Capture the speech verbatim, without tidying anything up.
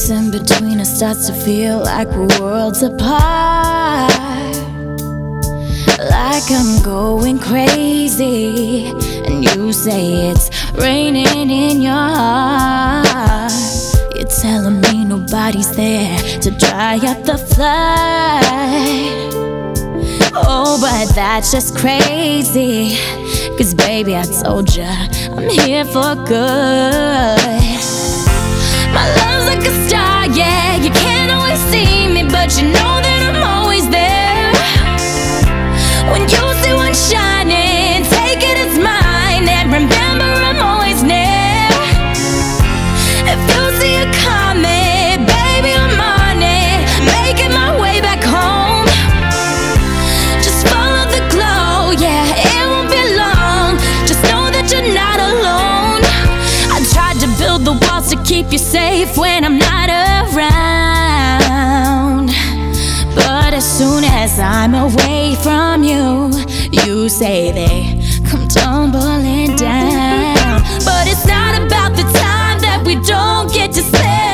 space in between us starts to feel like we're worlds apart. Like I'm going crazy, and you say it's raining in your heart. You're telling me nobody's there to dry up the flood. Oh, but that's just crazy, 'cause baby, I told ya I'm here for good. My love's like a star, yeah. You can't always see me, but you know that I'm always there. When you see one shining, take it as mine, and remember I'm always near. If you see it coming, baby, I'm on it, making my way back home. Just follow the glow, yeah, it won't be long. Just know that you're not alone. I tried to build the walls to keep you safe when I'm not around, but as soon as I'm away from you, you say they come tumbling down. But it's not about the time that we don't get to stay.